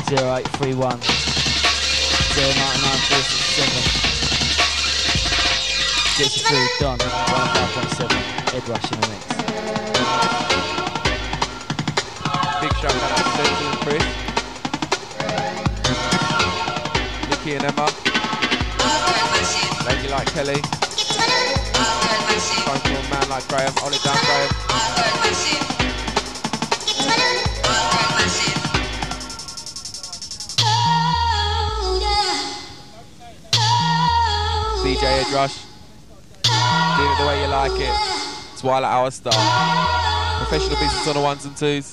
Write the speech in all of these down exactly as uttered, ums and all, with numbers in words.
zero eight three one zero nine nine four six seven. Gets you through, Don, one oh five point seven, Ed Rush in the mix. Big shout out to Central and Chris. Nikki and Emma. Lady like Kelly. Phone call man like Graham. Hold it down, Graham. D J Ed Rush. Do it the way you like it. Twilight Hour style. Professional business on the ones and twos.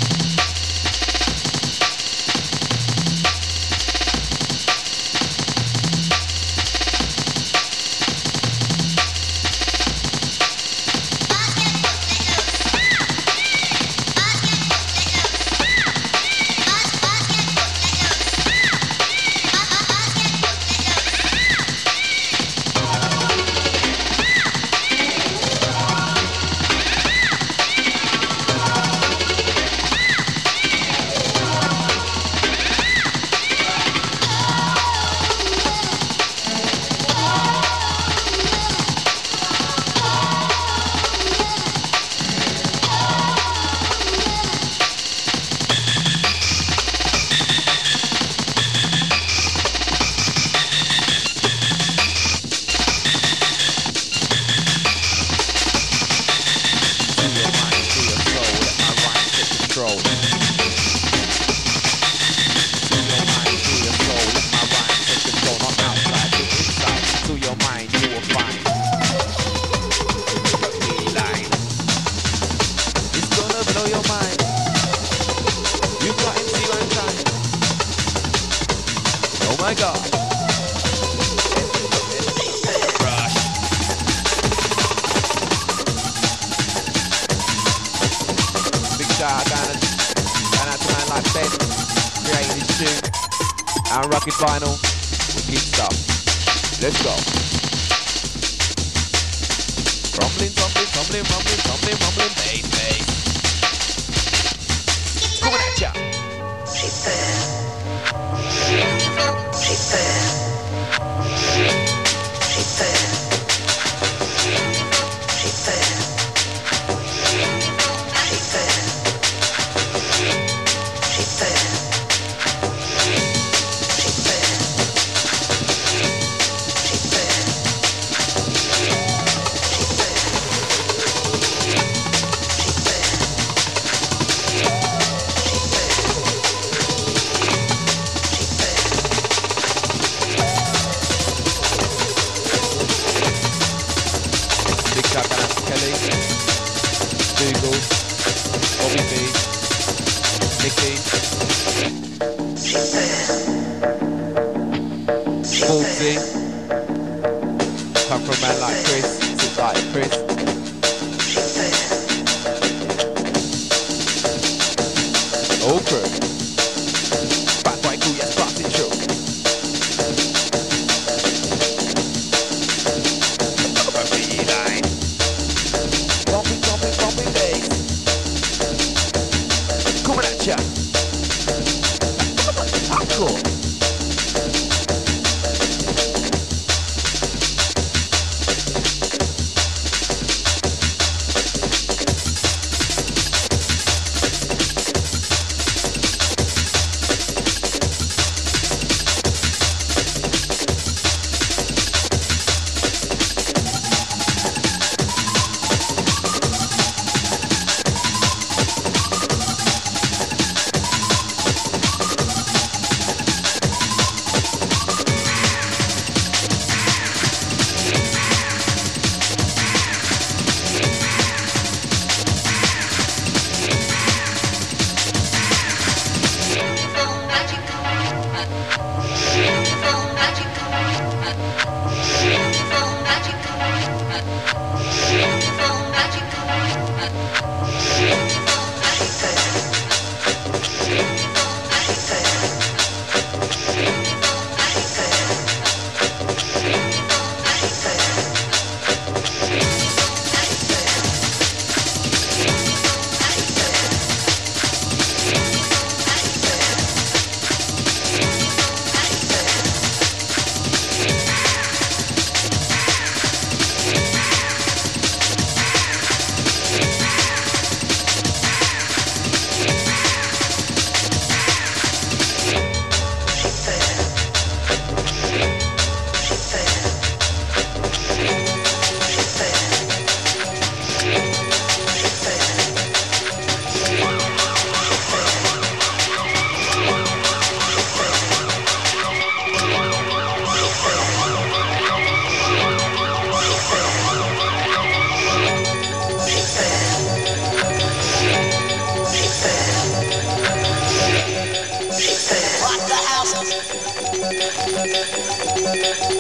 Vinyl, wicked stuff. Let's go. Rumbling, rumbling, rumbling, rumbling, rumbling, rumbling, bass, bass. Coming at ya. Prepare. Prepare. Prepare. Prepare.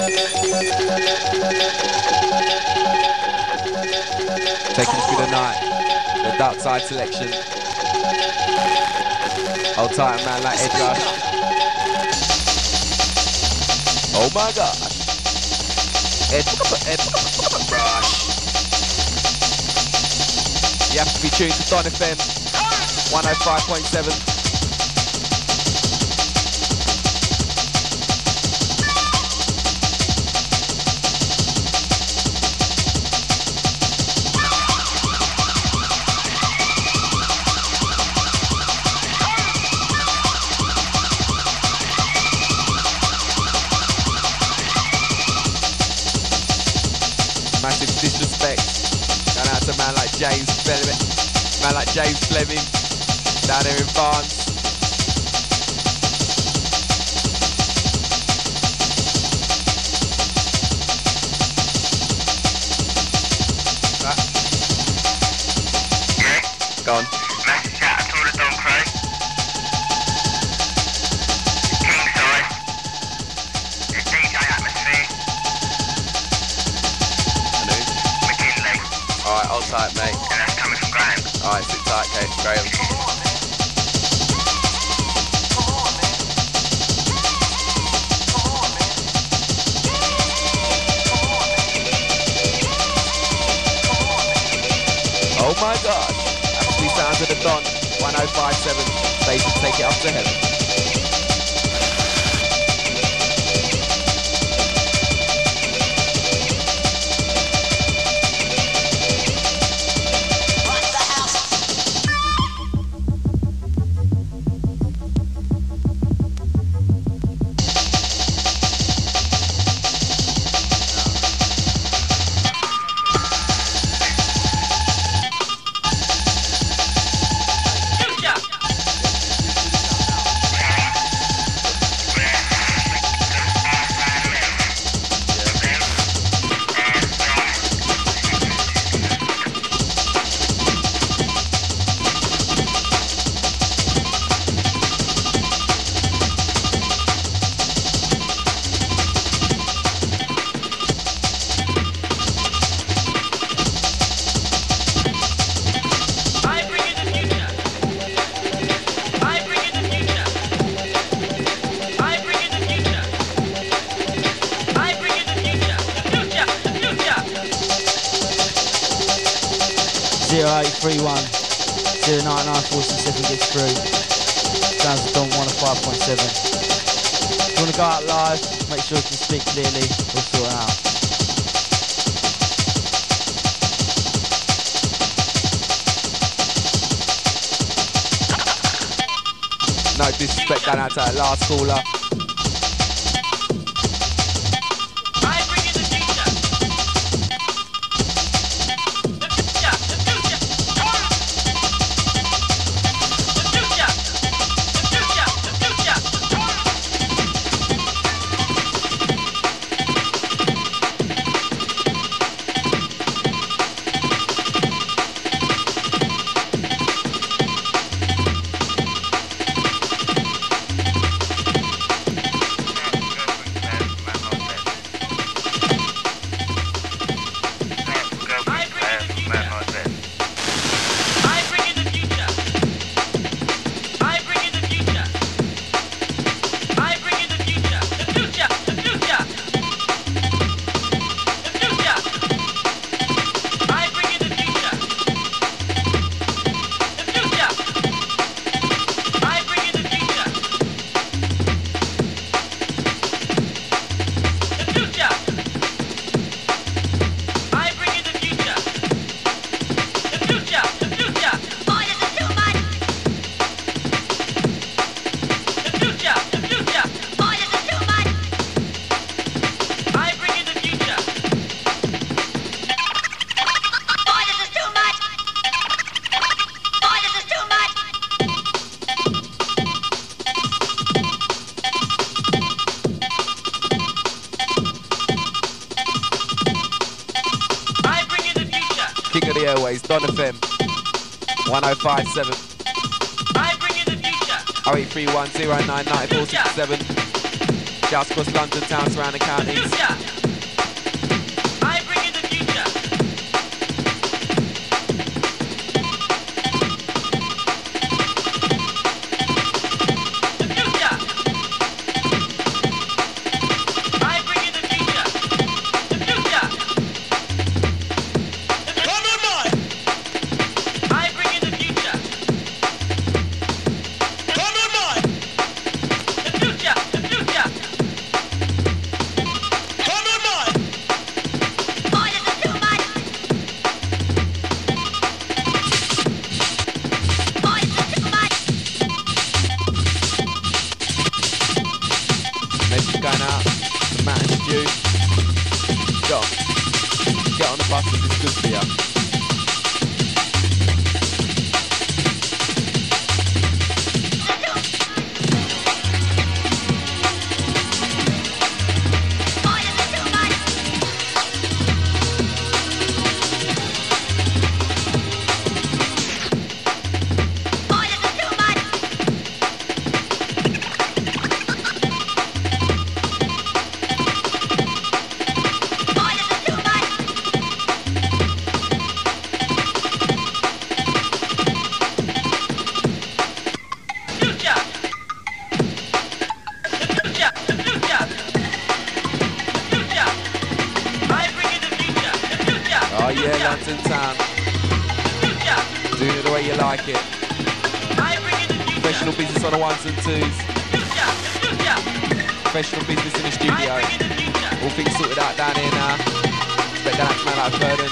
Taking us through the night, the Dark Side selection. Hold tight, man, like Ed Rush. Oh my gosh. Ed, Ed, Rush. You have to be tuned to Don F M, one oh five point seven. Massive disrespect. Going out to a man like James Fleming, man like James Fleming, down there in Barnes. Huh? Yeah. Go on. Massive shout out to all the Don Crow. Kingside. The D J Atmosphere. McKinley. Alright, hold tight, mate. And that's coming from Graham. Alright, sit tight, okay, Graham. Oh my gosh. Absolutely sounds of the Don, one oh five point seven. Station, take it up to heaven. zero eight three one zero nine nine four six seven gets through. Sounds of Don one oh five point seven. If you want to go out live, make sure you can speak clearly, we'll sort it out. No disrespect going out to that last caller. King of the Airways, Don F M, one oh five point seven. I bring you the future. oh eight three one zero nine nine four six seven. Shouts across London town, surrounding counties. Future. I bring you the future. The future. I bring you the future. The future. Come on, boy. I bring you the future. Come on, boy. The future. The future. Come on, boy. Boy, this is too much. Boy, this is too much. Message going out to Matt and Stu. Go on. Get on the bus, this is good for you. Boy, this is too much. Boy, this is too much. Boy, this is too much. Future. The future. The future. The future. I bring you the future. The future. Oh The yeah, future. London town. The future. Doing it the way you like it. I bring you the future. Professional business on the ones and twos. Future. The future. Professional business in the I studio. bring you the future. All things sorted out down here now. Expect that to man like Ferdinand.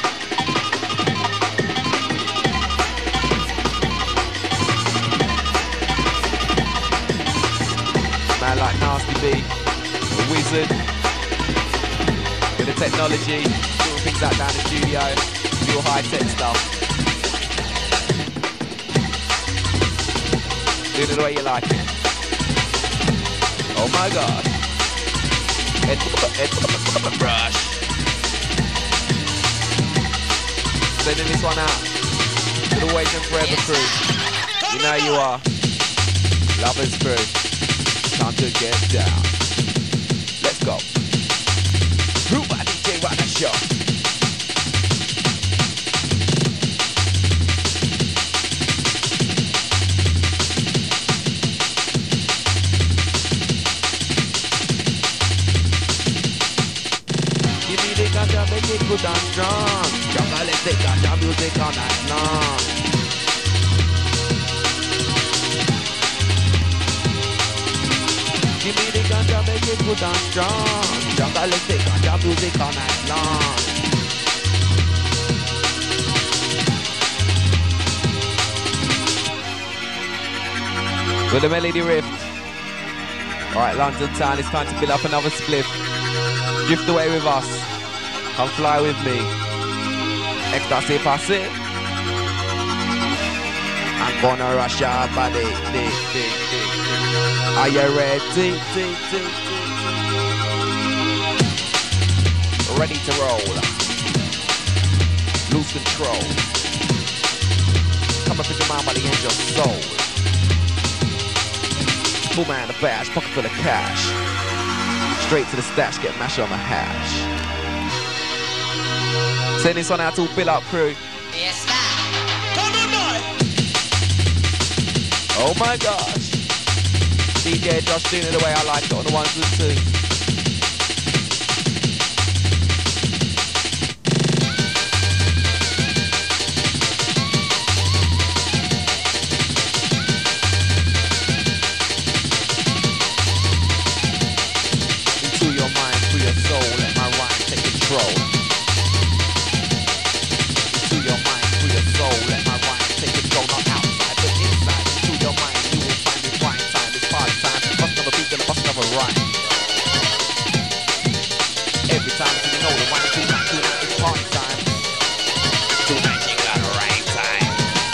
Man like Nasty B, the wizard. With the technology, sorting things out down the studio. Real high tech stuff. Doing it the way you like it. Oh my god. Head, head, brush. Sending this one out to the Always and Forever crew. You know you are. Lovers crew. Time to get down. Let's go. Who by D J Rock that show? Give me the ganja, make it good and strong. Jungle, let's take ganja music all night long. Give me the ganja, make it good and strong. Jungle, let's take ganja music all night long. With the melody riff. Alright, London town, it's time to fill up another spliff. Drift away with us. Come fly with me. Ecstasy passé. I'm gonna rush your body. Dick, dick, dick, dick. Are you ready? Dick, dick, dick, dick. Ready to roll. Lose control. Come up with your mind, body, and your soul. Full man the bash, pocket full of cash. Straight to the stash, get mashed on the hash. Send this one out to Bill Up crew. Yes, Come on, boy. Oh my gosh. D J Josh doing it the way I like it on the ones and twos. Into your mind, through your soul, let my rhyme take control. Into your mind, through your soul, let my rhyme take control. Not outside, but inside. Into your mind, you will find it rhyme time. It's party time. Bust of a beat and a bust of a rhyme. Every time you know the rhyme, tonight, tonight, it's party time. Tonight you got a rhyme time.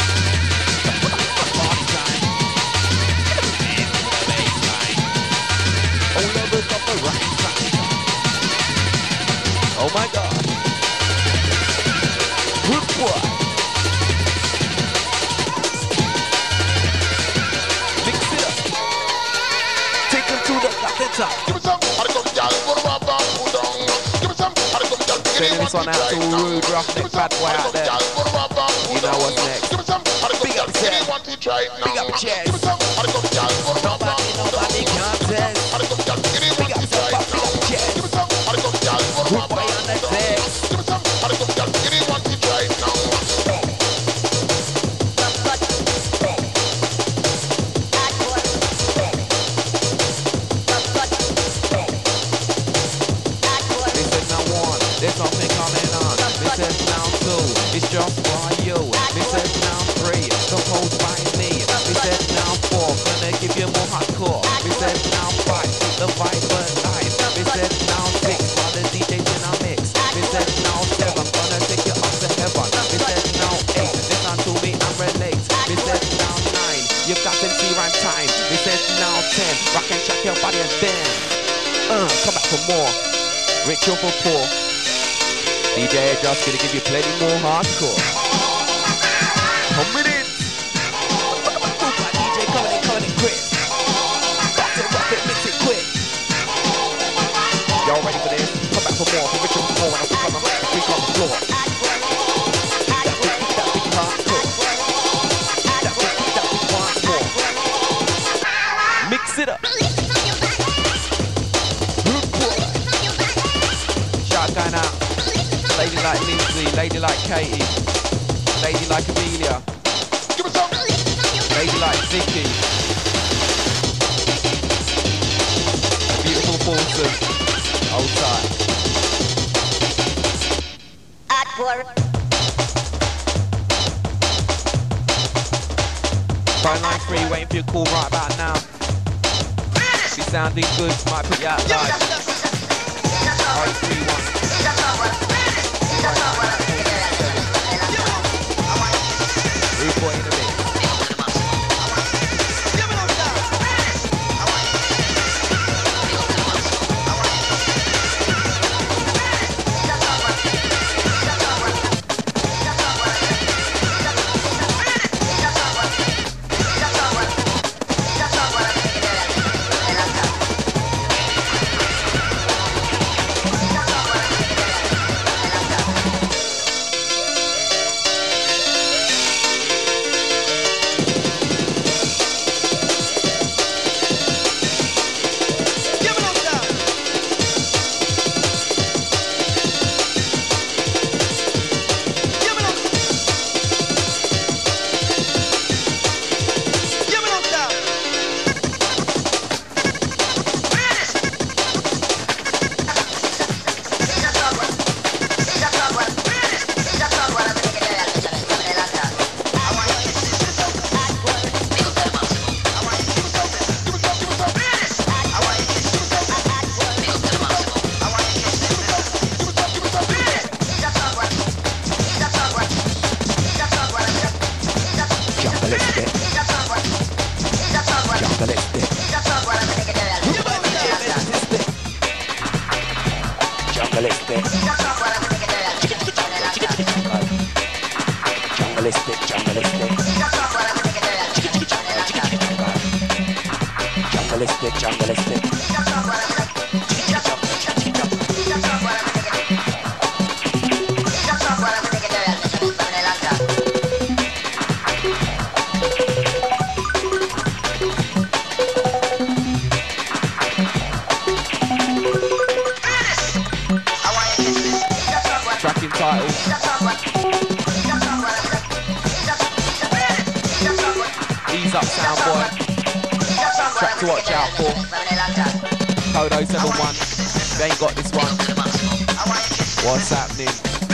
Party time. And the bass time. Oh, levels of a rhyme time. Oh my God. Good boy. Mix it up. Take them to the top. Give me some. Sending this one out to all rude, roughneck, bad boy out there. You know what's next. Big up chest. Big up chest. Nobody, nobody can test. Big up step up, big up chest. Good boy on the deck. There's something coming on. This says now two. It's just for you. This says now three. Don't hold by me. This says now four. Gonna give you more hardcore. This says now five. Keep the vibe alive. This says now six. While the D J's in a mix. This says now seven. Gonna take you up to heaven. This says now eight. Listen to me and relate. This says now nine. You've got M C rhyme time. This says now ten. Rock and check your body and dance. Uh, come back for more. Rich over poor. D J just gonna give you plenty more hardcore. Come with it. D J coming in, coming in quick. Rock it, rock it, mix it quick. Y'all ready for this? Come back for more. For Richard Moore and I think I'm a freak on the floor. That big, that big hardcore. That big, that big once more. Mix it up. Shout going out. Lady like Lindsay, lady like Katie, lady like Amelia, lady like Vicky, beautiful Fulton, old time. Phone line three, waiting for your call right about now. Be sounding good, might put you out live. oh three one. Rude boy in the mix. What's happening?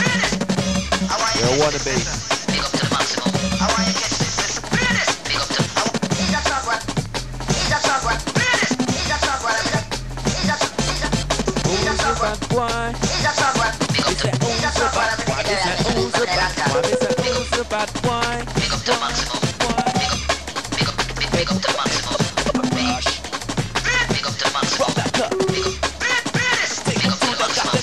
You're a wannabe. Who's the bad boy? Is that who's the bad boy? Is that who's the bad boy? Is that who's the bad boy? Big up to the maximum. Big up, big up, big up to the maximum. Rush. Big up to the maximum. Rock that cup. Big up. Big up to the maximum.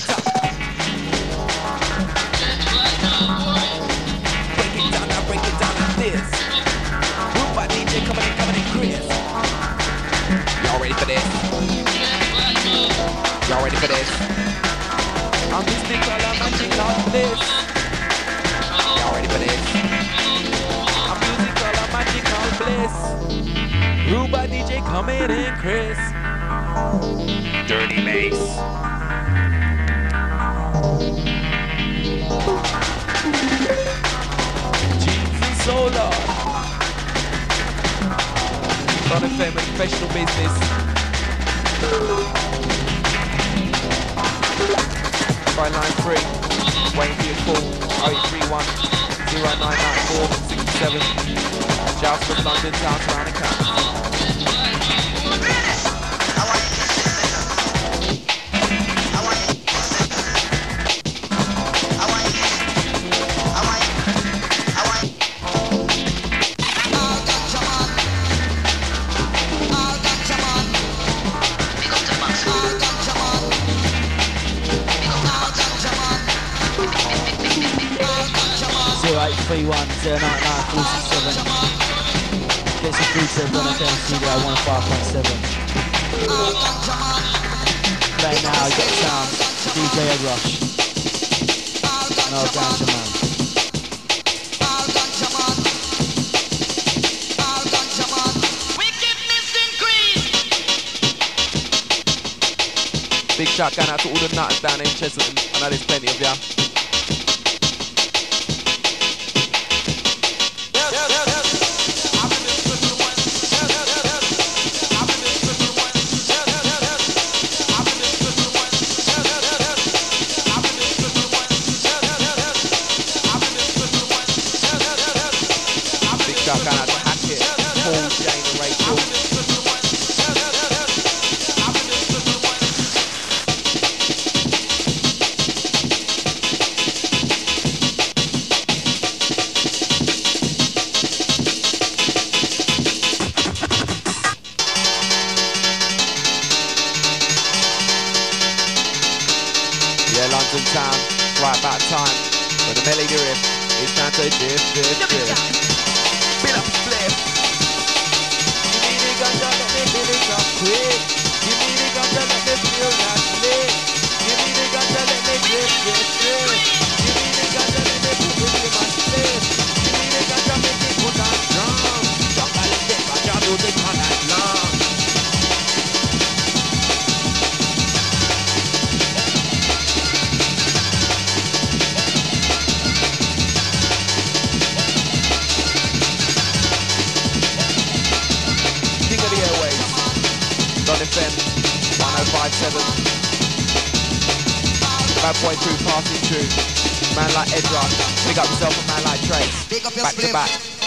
Y'all ready for this? I'm I'm mystical and magical bliss. Y'all ready for this? I'm musical and magical bliss. Ruba D J coming in, Chris. Dirty bass. Jeans and solar. Not a famous professional business. By line three, waiting for your call. oh eight three one, oh nine nine four, six seven. Shouts from London, town, surrounding county. eight three one, oh nine nine four six seven. Get some food to everyone at F M Studio one oh five point seven. Play now, get sound, D J Ed Rush. No Ganja Man. Big shout going out to all the nutters down in Chesterton. I know there's plenty of ya. Bad boy crew passing through. Man like Edra, big up yourself, a man like Trace. Big up your back to back.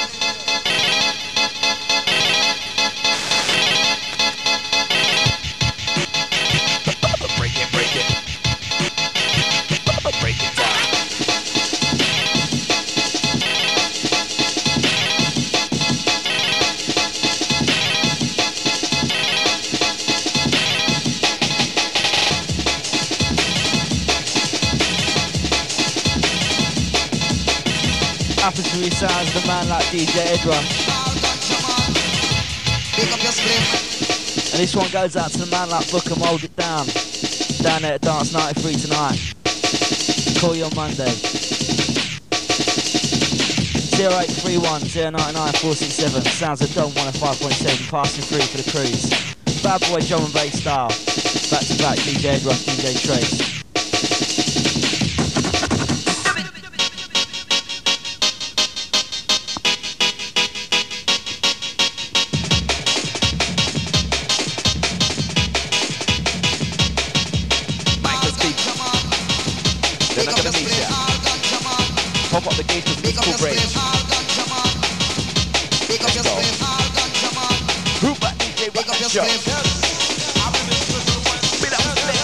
Break it, break it. Break it down. Happens to be sounds the man like D J Ed Rush. And this one goes out to the man like Booker, Hold It Down. Down there at Dance ninety-three tonight. Call you on Monday. oh eight three one, oh nine nine four six seven. Sounds of Don one oh five point seven passing through for the cruise. Bad boy drum and bass style. Back to back D J Ed Rush, D J Trace. Pop up the gate with musical bridge. Let's go. Group back D J, rock that show. Spin up the flip.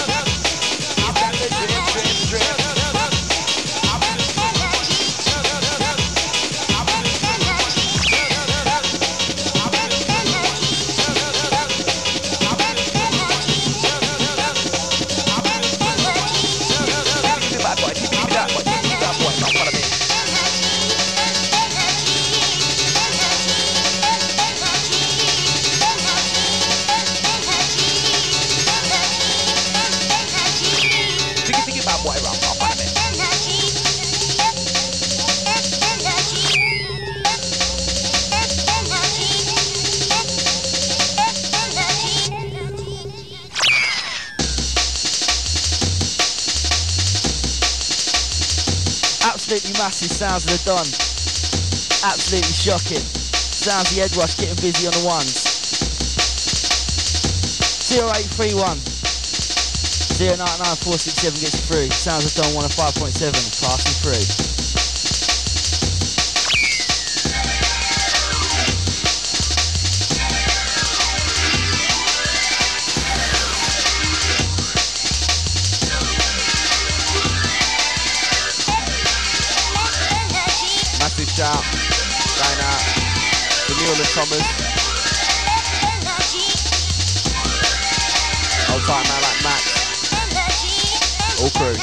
absolutely massive. Sounds of the Don. Absolutely shocking. Sounds of the Ed Rush getting busy on the ones. zero eight three one zero nine nine four six seven gets through. Sounds of Don one oh five point seven passing through. Massive shout going out to Neil and Thomas. Old time man like Max. All crew.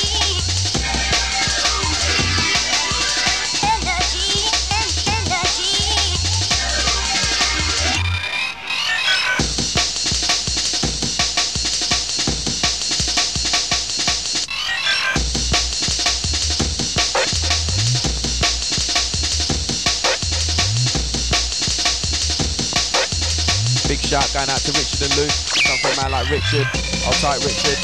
Big shout going out to Richard and Luke. Come from a man like Richard. I'll tight Richard.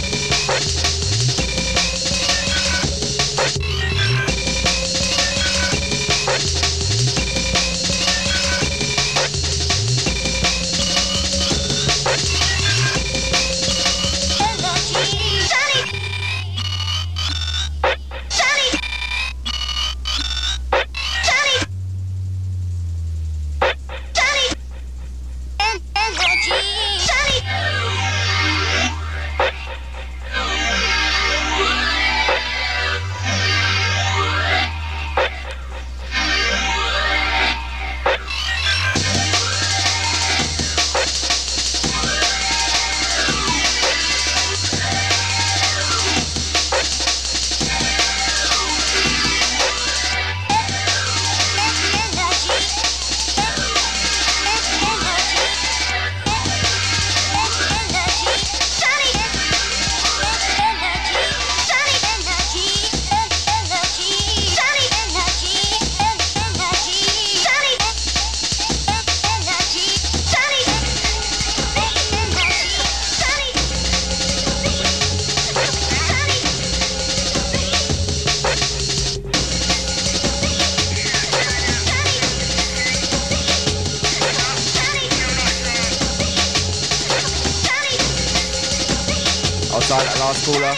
Outside that last caller.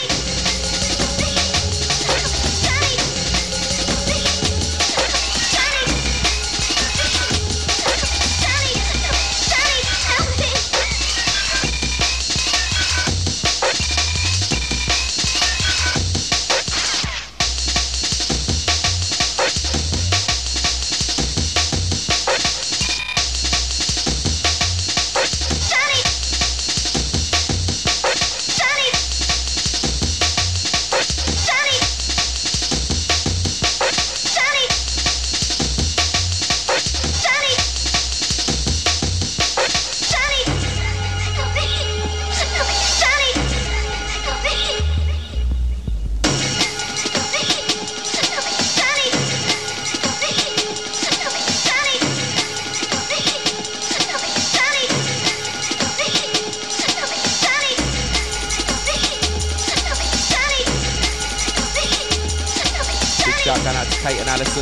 Shout going out to Kate and Alison.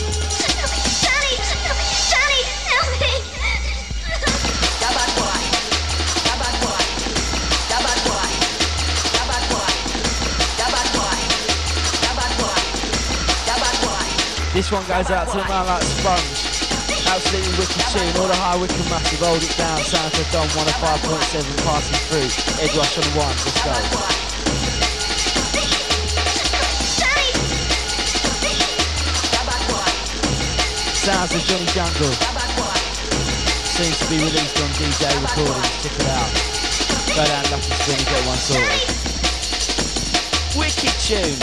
This one goes out to the man like Sponge. Absolutely wicked tune. All the high wicked massive. Hold it down. Sound for Don one oh five point seven passing through. Ed Rush on the one. Let's go. Sounds of Johnny Jungle. Seems to be released on D J recordings. Check it out. Go down Lucky Spin and get one sorted. Wicked tune.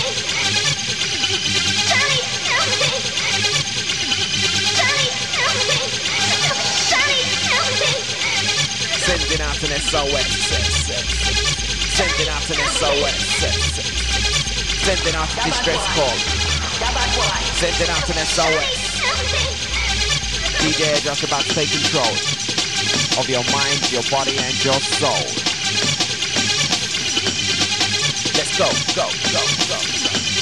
Johnny, O S. Sending out an S O S. Sending out a distress call. Sending out an S O S. D J just about to take control of your mind, your body, and your soul. Let's go, go, go, go, go.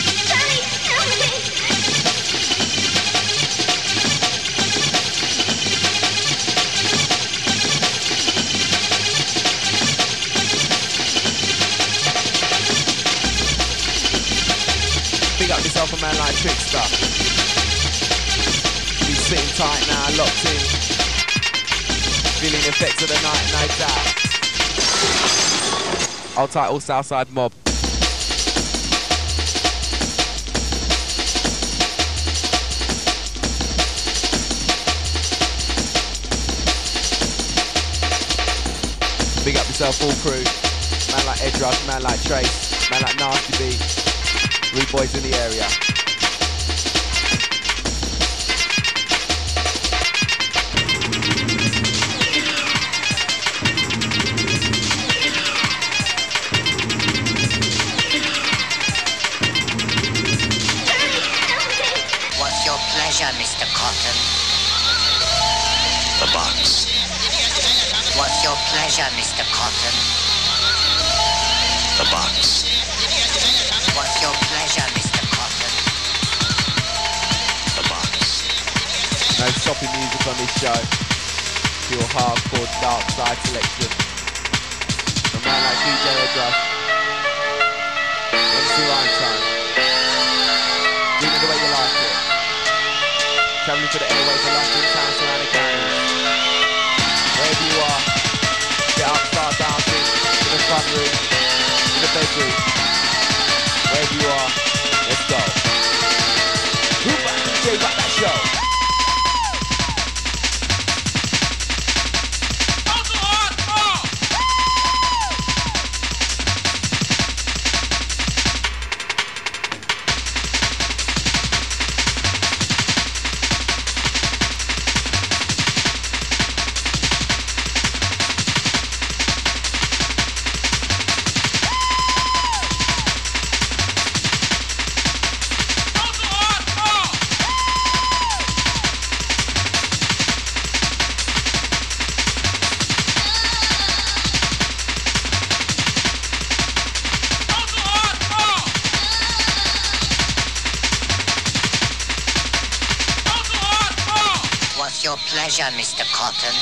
Big up yourself a man like Trickster. Be sitting tight now, locked in. Feeling the effects of the night, no doubt. I'll title Southside Mob. Big up yourself all crew. Man like Ed Rush, man like Trace, man like Nasty B. Rude boys in the area. What's your pleasure, Mister Cotton? The box. What's your pleasure, Mister Cotton? The box. What's your pleasure, Mister Cotton? The box. No shopping music on this show. Pure hardcore dark side selection. A man like D J Ed Rush. M C Rhyme Time. Doing it the way you like it. Travelling to the airways of London, town, surrounding counties. Wherever you are, get up, start dancing, in the front room, in the bedroom. Wherever you are, let's go. Who back D J back that show? What's your pleasure, Mister Cotton?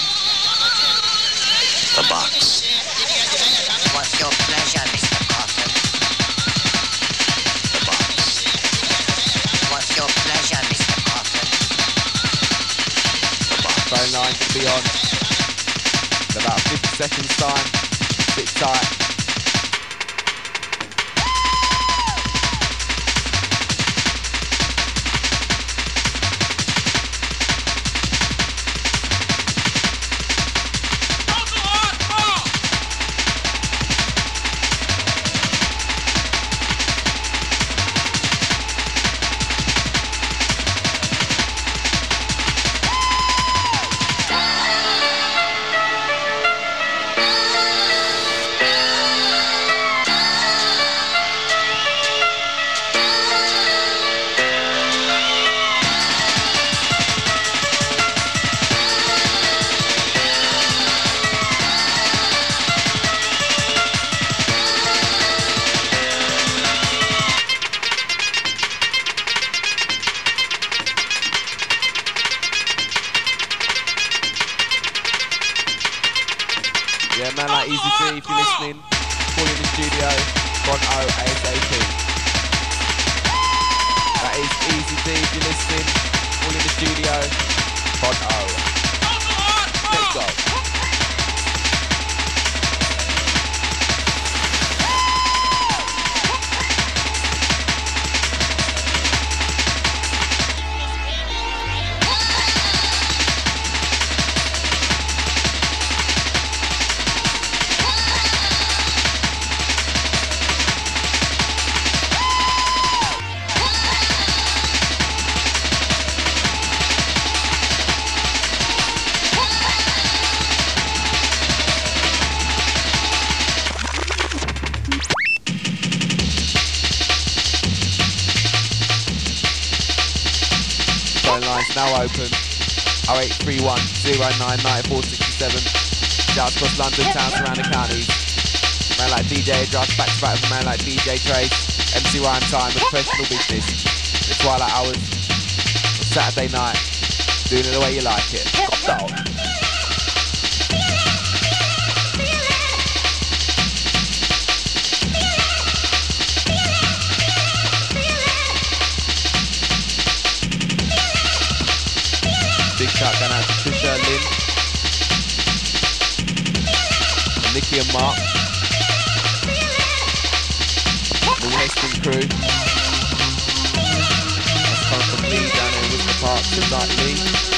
The box. What's your pleasure, Mister Cotton? The box. What's your pleasure, Mister Cotton? The box. Phone lines will be on in about fifty seconds time. Sit tight. Yeah, man like Easy D, if you're listening, call in the studio, Pronto ASAP. That is Easy D, if you're listening, call in the studio, Pronto. Let's go. is now open. oh eight three one, oh nine, nine four six seven. Shouts across London, town, surrounding counties. Man like D J Adras, back to back with man like D J Trace. M C Rhyme Time with professional business. The twilight hours on Saturday night. Doing it the way you like it. Got down. Big shout going out to Trisha, Lynn, and Nikki and Mark. The Western crew. That's coming from Lee down in Worcester Park, to like Lee.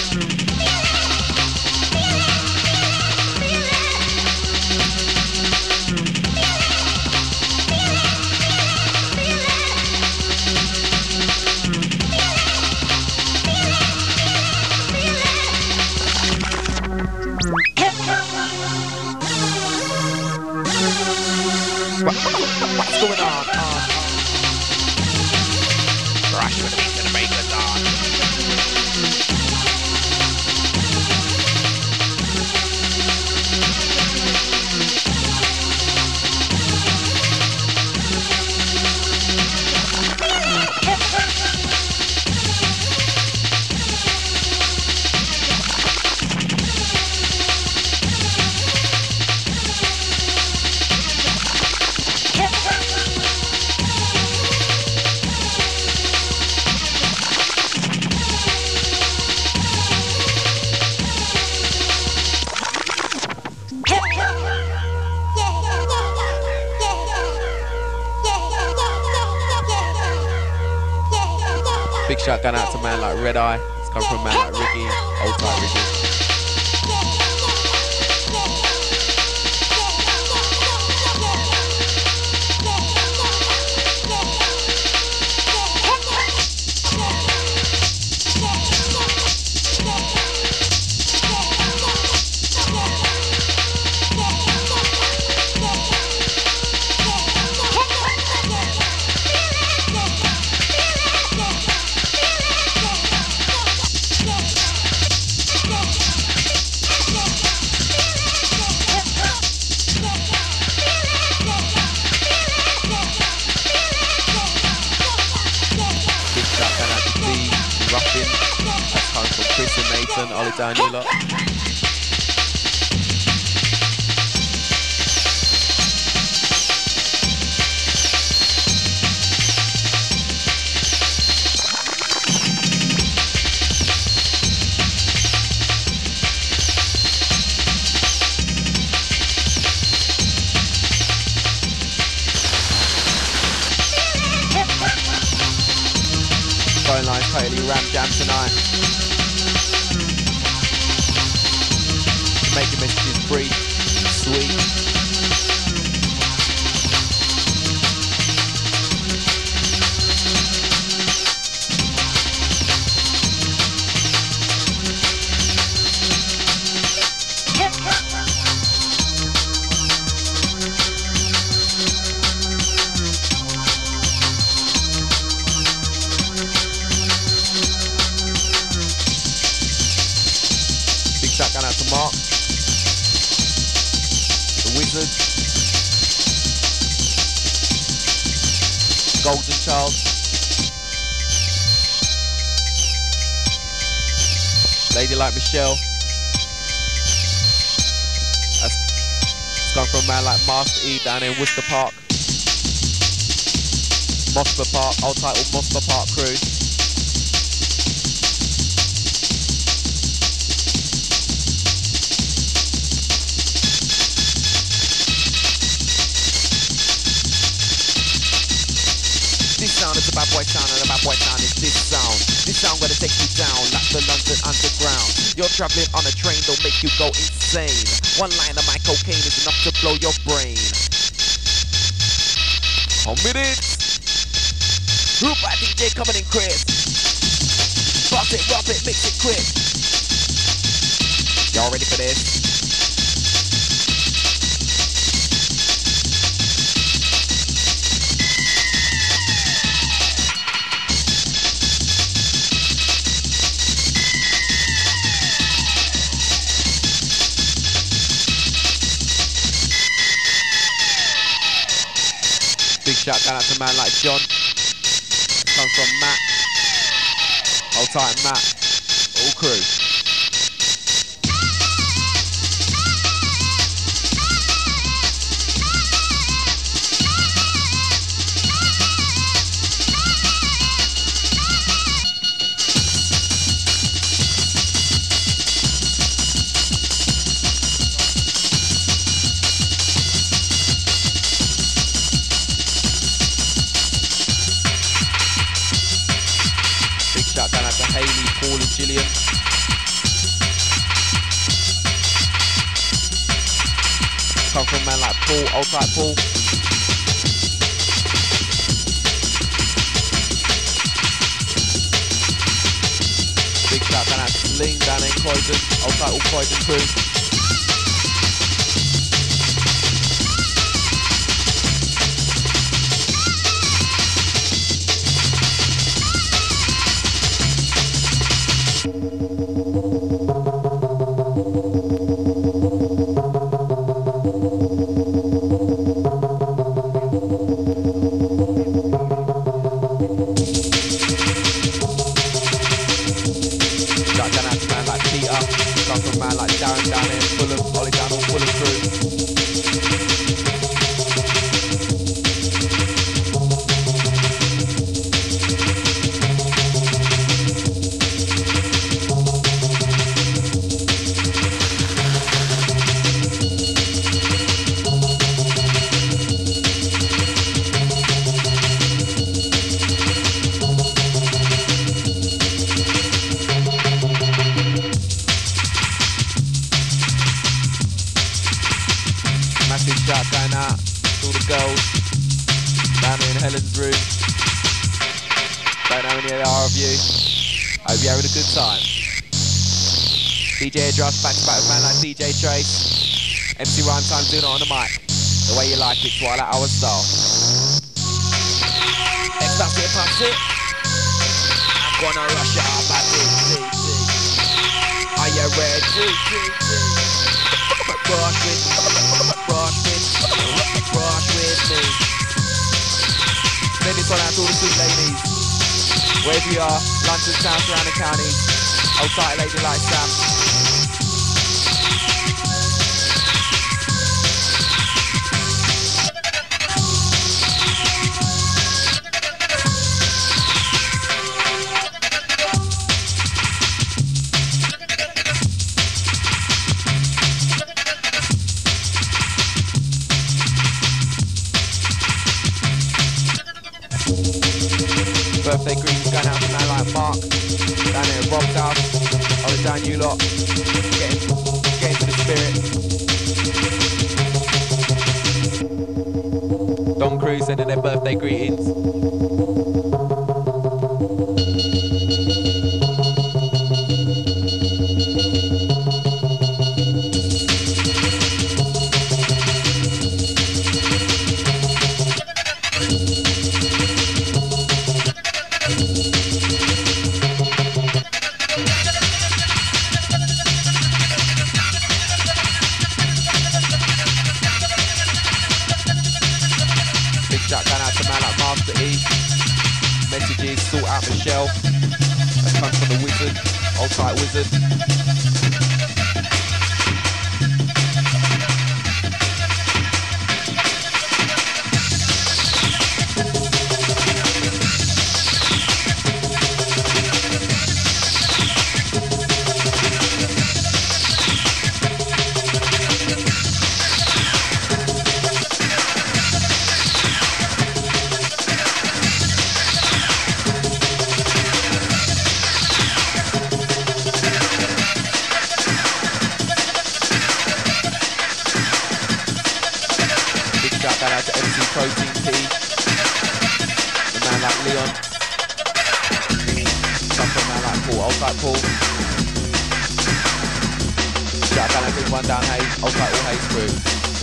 What's going on? on, on. Rush with the beat to the breakers on. Big shout going out to man like Red Eye. It's come from a man like Ricky, old type Ricky. Ollie down you lot. Phone line totally ram jam tonight. Make your messages brief, sweet. Big shout going out to Mark. Wizard, Golden Child, Lady like Michelle. That's, it's gone from a man like Master E down in Worcester Park, Mosper Park, old title Mosper Park crew. This sound is a bad boy sound, and a bad boy sound is this sound. This sound gonna take you down like the London Underground. You're traveling on a train, they'll make you go insane. One line of my cocaine is enough to blow your brain. Come with it. Group by D J coming in crisp. Bust it, rub it, mix it quick. Y'all ready for this? Big shout going out to a man like John. Comes from Matt. Hold tight, Matt. All crew. Haley, Paul and Gillian. Come from a man like Paul, old type Paul. Big shout down out to Ling down in Croydon, old type all Croydon crew. D J Adras back to back with a man like D J Trace. M C Rhyme Time doing it on the mic. The way you like it, Twilight Hour style. Next up, here comes it. I'm gonna rush it up at D C. Are you ready? Brush with, brush with, brush with me. Then it's on out to all the sweet ladies. Wherever you are, London, town, surrounding counties. Old tight lady like Sam. Birthday greetings going out to a man like Mark. Down here at Rob's house. I'll down you lot. Get into, get into the spirit. Don Cruz sending their birthday greetings. Messages, sort out Michelle. That comes from the wizard, old tight wizard. Protein P, a man like Leon, some from a man like Paul, old type Paul. Shout out to one down Hayes, old type all Hayes crew.